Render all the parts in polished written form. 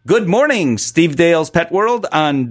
Good morning, Steve Dale's Pet World on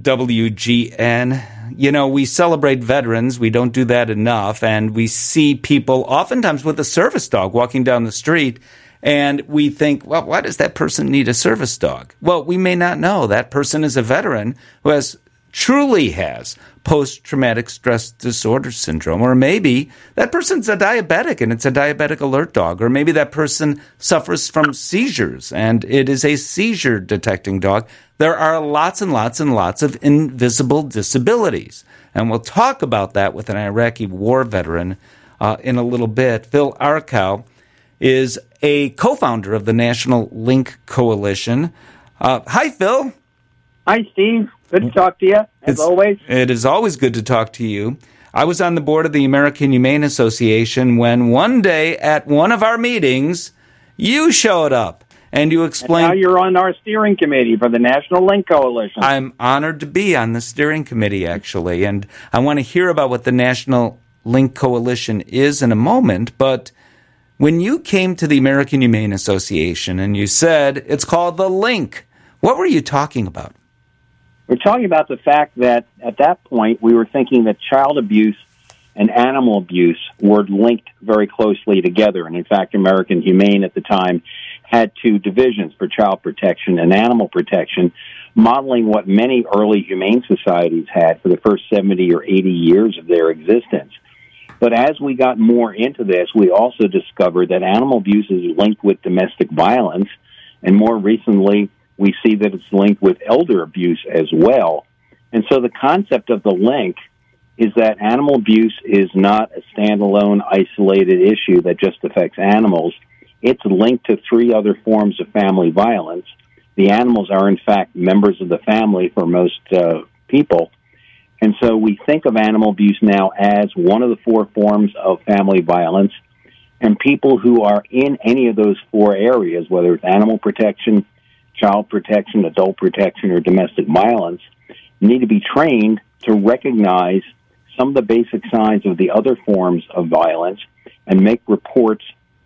WGN. You know, we celebrate veterans. We don't do that enough. And we see people oftentimes with a service dog walking down the street. And we think, well, why does that person need a service dog? Well, we may not know that person is a veteran who truly has post-traumatic stress disorder syndrome. Or maybe that person's a diabetic and it's a diabetic alert dog. Or maybe that person suffers from seizures and it is a seizure detecting dog. There are lots and lots and lots of invisible disabilities. And we'll talk about that with an Iraqi war veteran in a little bit. Phil Arkow is a co-founder of the National Link Coalition. Hi, Phil. Hi, Steve. Good to talk to you, as always. It is always good to talk to you. I was on the board of the American Humane Association when one day at one of our meetings, you showed up and you explained... And now you're on our steering committee for the National Link Coalition. I'm honored to be on the steering committee, actually, and I want to hear about what the National Link Coalition is in a moment, but when you came to the American Humane Association and you said it's called the Link, what were you talking about? We're talking about the fact that at that point we were thinking that child abuse and animal abuse were linked very closely together. And in fact, American Humane at the time had two divisions for child protection and animal protection, modeling what many early humane societies had for the first 70 or 80 years of their existence. But as we got more into this, we also discovered that animal abuse is linked with domestic violence, and more recently, we see that it's linked with elder abuse as well. And so the concept of the link is that animal abuse is not a standalone, isolated issue that just affects animals. It's linked to three other forms of family violence. The animals are, in fact, members of the family for most people. And so we think of animal abuse now as one of the four forms of family violence. And people who are in any of those four areas, whether it's animal protection, child protection, adult protection, or domestic violence, need to be trained to recognize some of the basic signs of the other forms of violence and make reports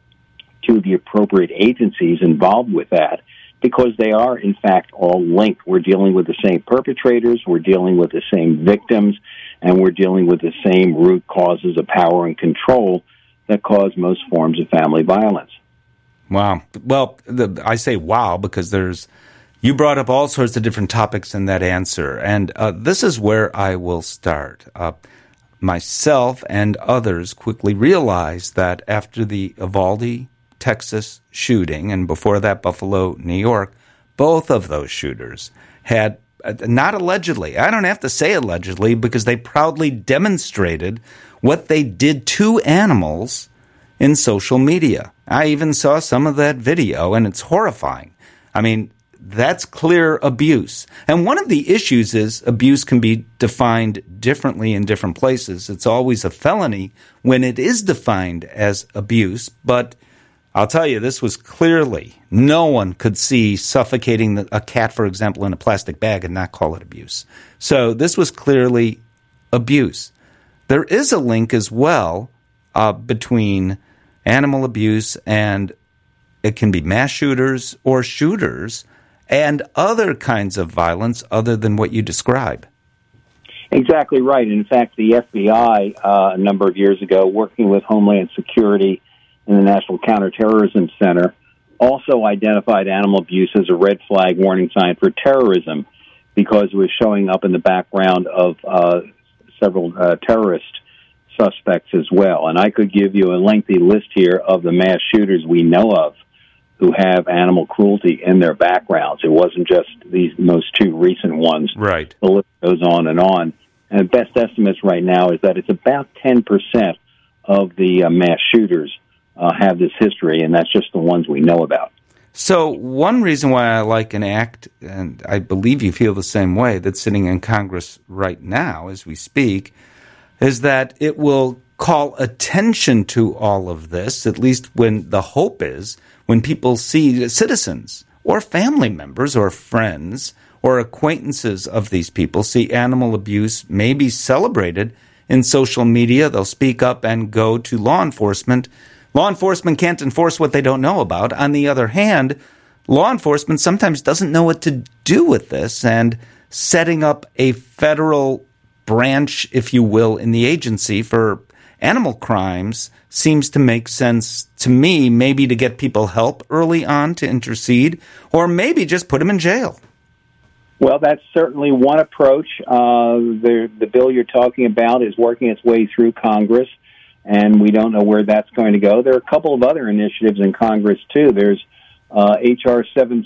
to the appropriate agencies involved with that, because they are, in fact, all linked. We're dealing with the same perpetrators, we're dealing with the same victims, and we're dealing with the same root causes of power and control that cause most forms of family violence. Wow. Well, I say wow because you brought up all sorts of different topics in that answer, and this is where I will start. Myself and others quickly realized that after the Uvalde, Texas shooting, and before that Buffalo, New York, both of those shooters had, not allegedly, I don't have to say allegedly because they proudly demonstrated what they did to animals in social media. I even saw some of that video, and it's horrifying. I mean, that's clear abuse. And one of the issues is abuse can be defined differently in different places. It's always a felony when it is defined as abuse. But I'll tell you, this was clearly, no one could see suffocating a cat, for example, in a plastic bag and not call it abuse. So this was clearly abuse. There is a link as well between animal abuse and it can be mass shooters or shooters and other kinds of violence other than what you describe. Exactly right. In fact, the FBI a number of years ago, working with Homeland Security and the National Counterterrorism Center, also identified animal abuse as a red flag warning sign for terrorism because it was showing up in the background of several terrorist suspects as well. And I could give you a lengthy list here of the mass shooters we know of who have animal cruelty in their backgrounds. It wasn't just these most two recent ones. Right. The list goes on. And the best estimates right now is that it's about 10% of the mass shooters have this history, and that's just the ones we know about. So one reason why I like an act, and I believe you feel the same way, that's sitting in Congress right now as we speak, is that it will call attention to all of this, at least when the hope is when people see citizens or family members or friends or acquaintances of these people see animal abuse maybe celebrated in social media, they'll speak up and go to law enforcement. Law enforcement can't enforce what they don't know about. On the other hand, law enforcement sometimes doesn't know what to do with this, and setting up a federal branch, if you will, in the agency for animal crimes seems to make sense to me, maybe to get people help early on to intercede, or maybe just put them in jail. Well, that's certainly one approach. The bill you're talking about is working its way through Congress, and we don't know where that's going to go. There are a couple of other initiatives in Congress, too. There's H.R.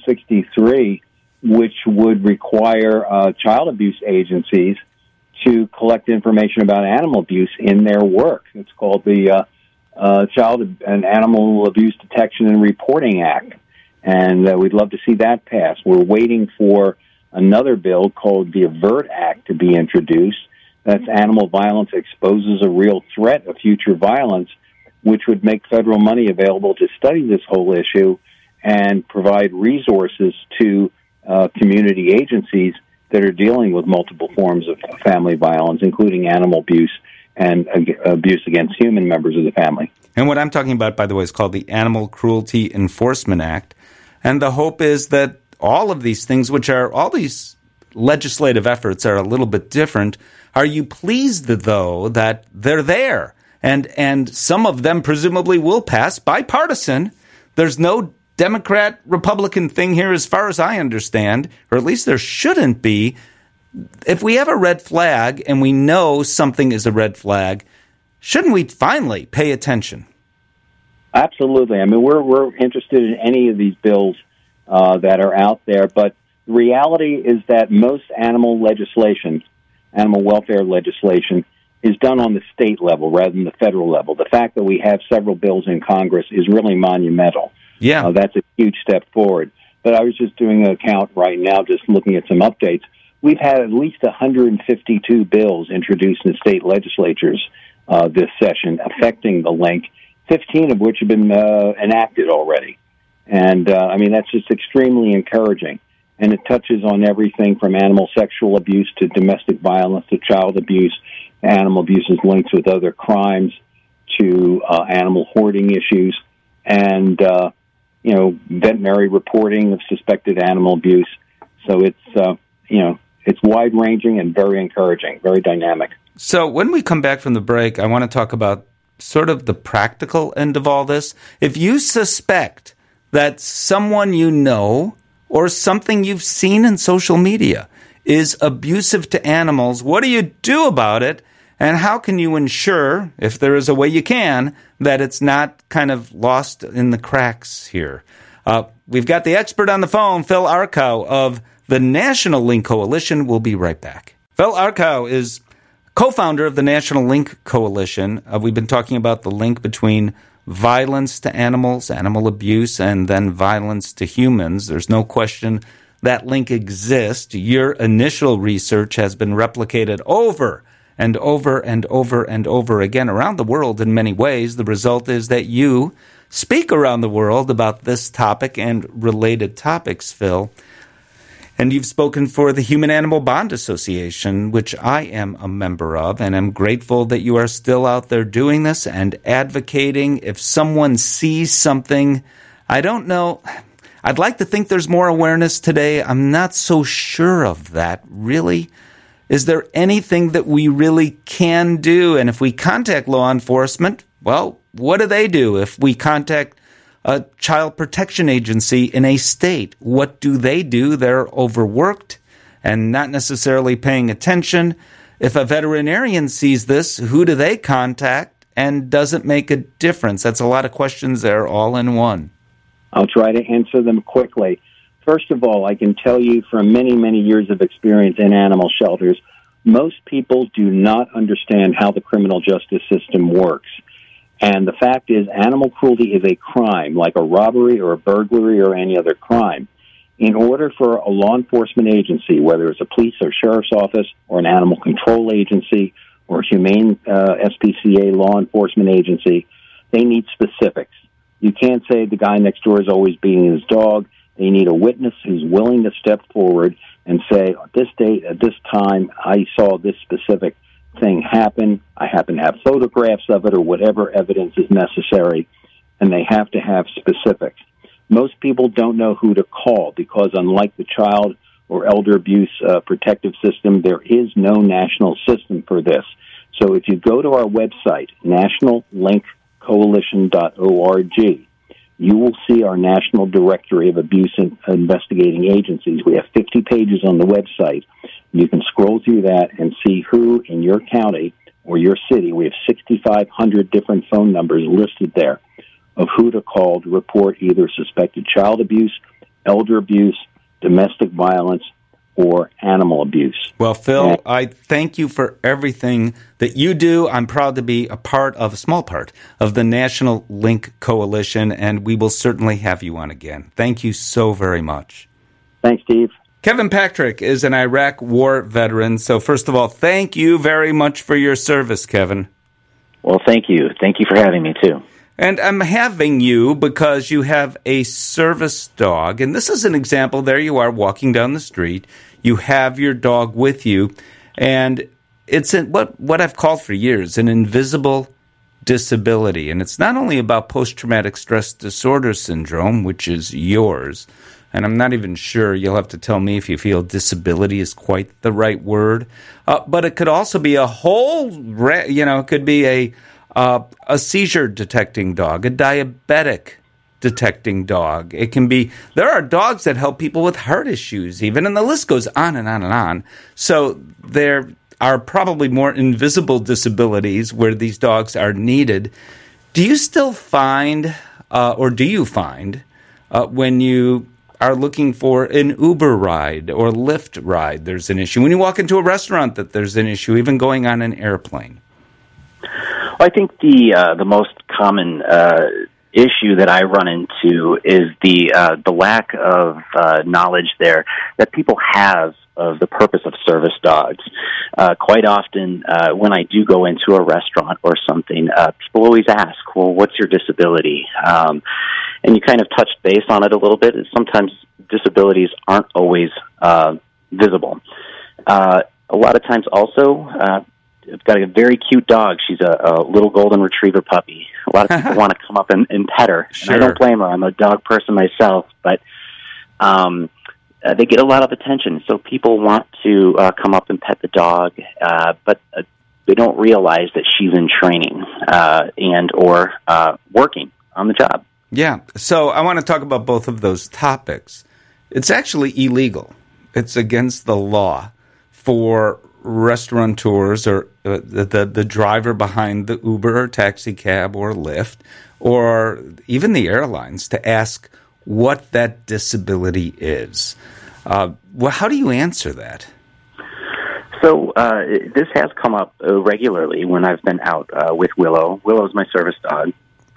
763, which would require child abuse agencies to collect information about animal abuse in their work. It's called the Child and Animal Abuse Detection and Reporting Act, and we'd love to see that pass. We're waiting for another bill called the AVERT Act to be introduced. That's animal violence exposes a real threat of future violence, which would make federal money available to study this whole issue and provide resources to community agencies that are dealing with multiple forms of family violence, including animal abuse and abuse against human members of the family. And what I'm talking about, by the way, is called the Animal Cruelty Enforcement Act. And the hope is that all of these things, all these legislative efforts are a little bit different. Are you pleased, though, that they're there? And some of them presumably will pass bipartisan. There's no Democrat-Republican thing here as far as I understand, or at least there shouldn't be. If we have a red flag and we know something is a red flag, shouldn't we finally pay attention? Absolutely. I mean, we're interested in any of these bills that are out there, but the reality is that most animal legislation, animal welfare legislation, is done on the state level rather than the federal level. The fact that we have several bills in Congress is really monumental. Yeah. That's a huge step forward. But I was just doing a count right now, just looking at some updates. We've had at least 152 bills introduced in state legislatures this session affecting the link, 15 of which have been enacted already. And, I mean, that's just extremely encouraging. And it touches on everything from animal sexual abuse to domestic violence to child abuse. Animal abuse is linked with other crimes to animal hoarding issues and, veterinary reporting of suspected animal abuse. So it's, it's wide-ranging and very encouraging, very dynamic. So when we come back from the break, I want to talk about sort of the practical end of all this. If you suspect that someone you know or something you've seen in social media is abusive to animals, what do you do about it? And how can you ensure, if there is a way you can, that it's not kind of lost in the cracks here? We've got the expert on the phone, Phil Arkow of the National Link Coalition. We'll be right back. Phil Arkow is co-founder of the National Link Coalition. We've been talking about the link between violence to animals, animal abuse, and then violence to humans. There's no question that link exists. Your initial research has been replicated over and over and over and over again around the world in many ways. The result is that you speak around the world about this topic and related topics, Phil. And you've spoken for the Human Animal Bond Association, which I am a member of, and I'm grateful that you are still out there doing this and advocating. If someone sees something, I don't know, I'd like to think there's more awareness today. I'm not so sure of that, really. Is there anything that we really can do? And if we contact law enforcement, well, what do they do? If we contact a child protection agency in a state, what do they do? They're overworked and not necessarily paying attention. If a veterinarian sees this, who do they contact? And does it make a difference? That's a lot of questions there all in one. I'll try to answer them quickly. First of all, I can tell you from many, many years of experience in animal shelters, most people do not understand how the criminal justice system works. And the fact is, animal cruelty is a crime, like a robbery or a burglary or any other crime. In order for a law enforcement agency, whether it's a police or sheriff's office or an animal control agency or a humane SPCA law enforcement agency, they need specifics. You can't say the guy next door is always beating his dog. They need a witness who's willing to step forward and say, at this date, at this time, I saw this specific thing happen. I happen to have photographs of it or whatever evidence is necessary, and they have to have specifics. most people don't know who to call because unlike the child or elder abuse protective system, there is no national system for this. So if you go to our website, nationallinkcoalition.org, you will see our national directory of abuse investigating agencies. We have 50 pages on the website. You can scroll through that and see who in your county or your city, we have 6,500 different phone numbers listed there of who to call to report either suspected child abuse, elder abuse, domestic violence, or animal abuse. Well, Phil, I thank you for everything that you do. I'm proud to be a small part of the National Link Coalition, and we will certainly have you on again. Thank you so very much. Thanks, Steve. Kevin Patrick is an Iraq war veteran. So first of all, thank you very much for your service, Kevin. Well, thank you. Thank you for having me, too. And I'm having you because you have a service dog. And this is an example. There you are walking down the street. You have your dog with you. And it's what I've called for years an invisible disability. And it's not only about post-traumatic stress disorder syndrome, which is yours. And I'm not even sure, you'll have to tell me if you feel disability is quite the right word. But it could also be a whole, it could be a seizure detecting dog, a diabetic detecting dog. It can be, there are dogs that help people with heart issues even, and the list goes on and on and on. So there are probably more invisible disabilities where these dogs are needed. Do you still find, when you are looking for an Uber ride or Lyft ride, there's an issue? When you walk into a restaurant, that there's an issue, even going on an airplane? Well, I think the most common issue that I run into is the lack of knowledge there that people have of the purpose of service dogs. Quite often, when I do go into a restaurant or something, people always ask, well, what's your disability? And you kind of touched base on it a little bit. Sometimes disabilities aren't always visible. A lot of times also, I've got a very cute dog. She's a little golden retriever puppy. A lot of people want to come up and pet her. Sure. And I don't blame her. I'm a dog person myself, but they get a lot of attention. So people want to come up and pet the dog, but they don't realize that she's in training and or working on the job. Yeah. So I want to talk about both of those topics. It's actually illegal. It's against the law for restaurateurs or the driver behind the Uber or taxi cab or Lyft or even the airlines to ask what that disability is. How do you answer that? So this has come up regularly when I've been out with Willow. Willow's my service dog.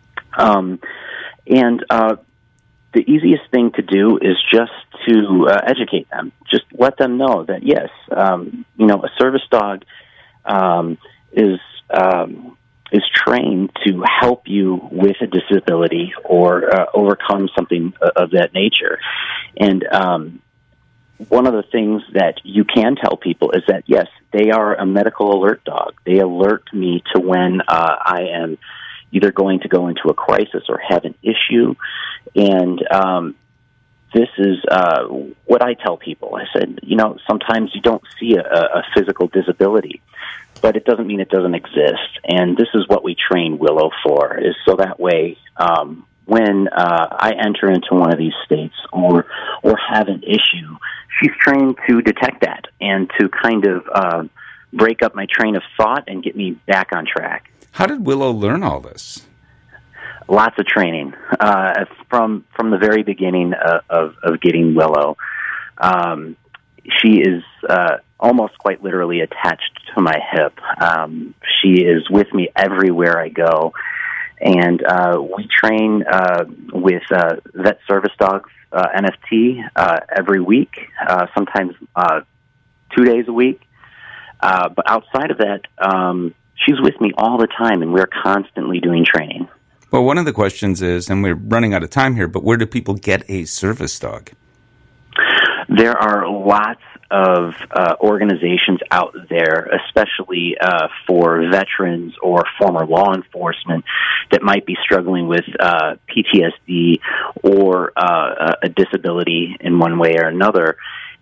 And the easiest thing to do is just to educate them. Just let them know that, yes, a service dog is trained to help you with a disability or overcome something of that nature. And one of the things that you can tell people is that, yes, they are a medical alert dog. They alert me to when I am either going to go into a crisis or have an issue. And this is what I tell people. I said, sometimes you don't see a physical disability, but it doesn't mean it doesn't exist. And this is what we train Willow for, is so that way when I enter into one of these states or have an issue, she's trained to detect that and to kind of break up my train of thought and get me back on track. How did Willow learn all this? Lots of training from the very beginning of getting Willow. She is almost quite literally attached to my hip. She is with me everywhere I go, and we train with Vet Service Dogs NFT every week, sometimes 2 days a week. But outside of that, she's with me all the time, and we're constantly doing training. Well, one of the questions is, and we're running out of time here, but where do people get a service dog? There are lots of organizations out there, especially for veterans or former law enforcement that might be struggling with PTSD or a disability in one way or another.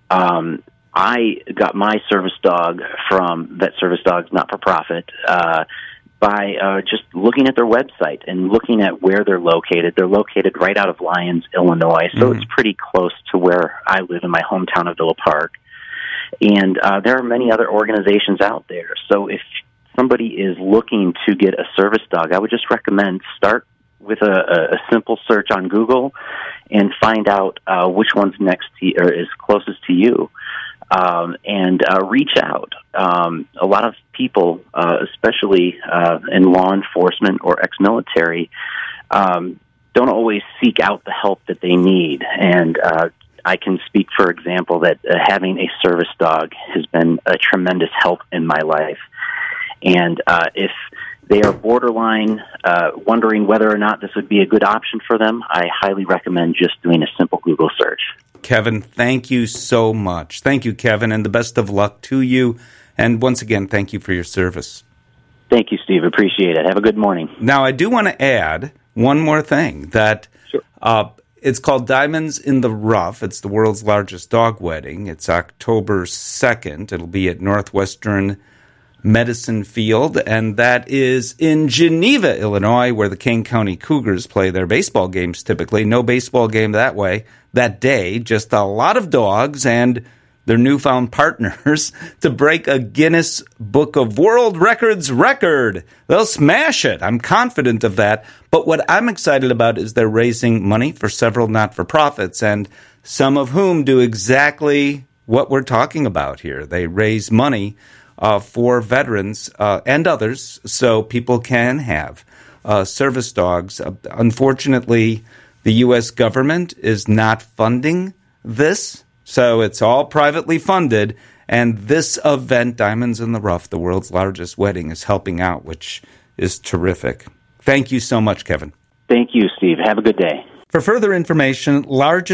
I got my service dog from Vet Service Dogs Not-for-Profit by just looking at their website and looking at where they're located. They're located right out of Lyons, Illinois, so it's pretty close to where I live in my hometown of Villa Park. And there are many other organizations out there. So if somebody is looking to get a service dog, I would just recommend start with a simple search on Google and find out which one's next to you, or is closest to you. And reach out. A lot of people, especially in law enforcement or ex-military, don't always seek out the help that they need. And I can speak, for example, that having a service dog has been a tremendous help in my life. And if they are borderline wondering whether or not this would be a good option for them, I highly recommend just doing a simple Google search. Kevin, thank you so much. Thank you, Kevin, and the best of luck to you. And once again, thank you for your service. Thank you, Steve. Appreciate it. Have a good morning. Now, I do want to add one more thing, that it's called Diamonds in the Rough. It's the world's largest dog wedding. It's October 2nd. It'll be at Northwestern Medicine Field, and that is in Geneva, Illinois, where the Kane County Cougars play their baseball games typically. No baseball game that day, just a lot of dogs and their newfound partners to break a Guinness Book of World Records record. They'll smash it. I'm confident of that. But what I'm excited about is they're raising money for several not-for-profits, and some of whom do exactly what we're talking about here. They raise money for veterans and others so people can have service dogs. Unfortunately, the U.S. government is not funding this, so it's all privately funded. And this event, Diamonds in the Rough, the world's largest wedding, is helping out, which is terrific. Thank you so much, Kevin. Thank you, Steve. Have a good day. For further information,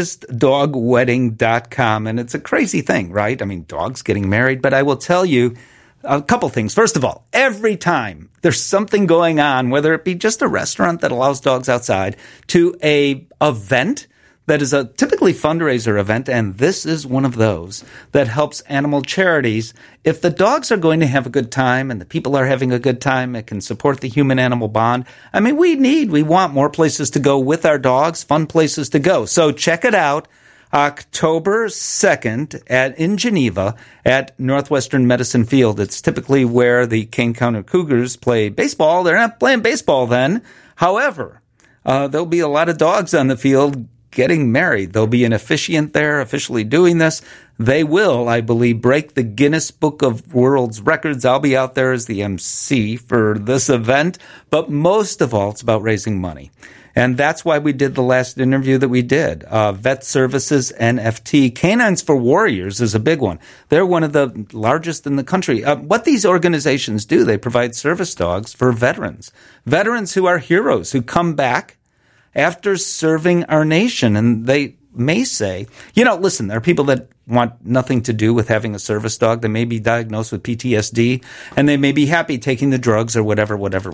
largestdogwedding.com. And it's a crazy thing, right? I mean, dogs getting married, but I will tell you a couple things. First of all, every time there's something going on, whether it be just a restaurant that allows dogs outside to a event that is a typically fundraiser event, and this is one of those that helps animal charities. If the dogs are going to have a good time and the people are having a good time, it can support the human-animal bond. I mean, we want more places to go with our dogs, fun places to go. So check it out. October 2nd in Geneva at Northwestern Medicine Field. It's typically where the Kane County Cougars play baseball. They're not playing baseball then. However, there'll be a lot of dogs on the field getting married. There'll be an officiant there officially doing this. They will, I believe, break the Guinness Book of World Records. I'll be out there as the MC for this event. But most of all, it's about raising money. And that's why we did the last interview that we did. Vet Services NFT. Canines for Warriors is a big one. They're one of the largest in the country. What these organizations do, they provide service dogs for veterans. Veterans who are heroes, who come back after serving our nation. And they may say, listen, there are people that want nothing to do with having a service dog. They may be diagnosed with PTSD, and they may be happy taking the drugs or whatever.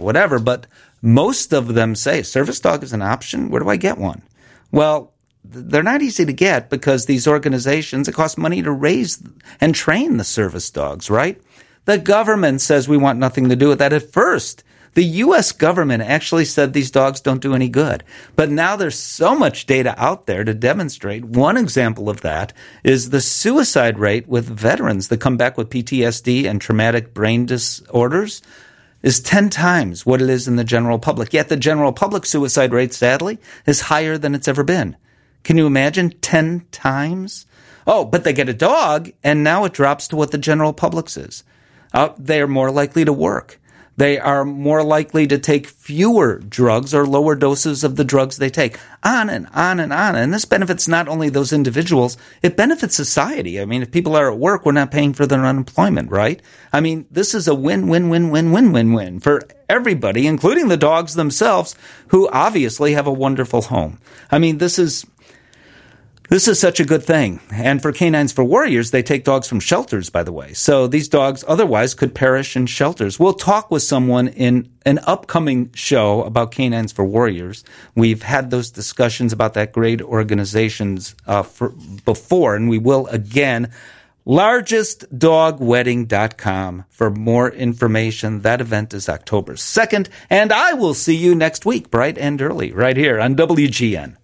But most of them say, service dog is an option. Where do I get one? Well, they're not easy to get because these organizations, it costs money to raise and train the service dogs, right? The government says we want nothing to do with that at first. The U.S. government actually said these dogs don't do any good. But now there's so much data out there to demonstrate. One example of that is the suicide rate with veterans that come back with PTSD and traumatic brain disorders is 10 times what it is in the general public. Yet the general public suicide rate, sadly, is higher than it's ever been. Can you imagine 10 times? Oh, but they get a dog, and now it drops to what the general public's is. They are more likely to work. They are more likely to take fewer drugs or lower doses of the drugs they take. On and on and on. And this benefits not only those individuals, it benefits society. I mean, if people are at work, we're not paying for their unemployment, right? I mean, this is a win-win-win-win-win-win-win for everybody, including the dogs themselves, who obviously have a wonderful home. I mean, this is This is such a good thing. And for Canines for Warriors, they take dogs from shelters, by the way. So these dogs otherwise could perish in shelters. We'll talk with someone in an upcoming show about Canines for Warriors. We've had those discussions about that great organizations before, and we will again. LargestDogWedding.com for more information. That event is October 2nd, and I will see you next week, bright and early, right here on WGN.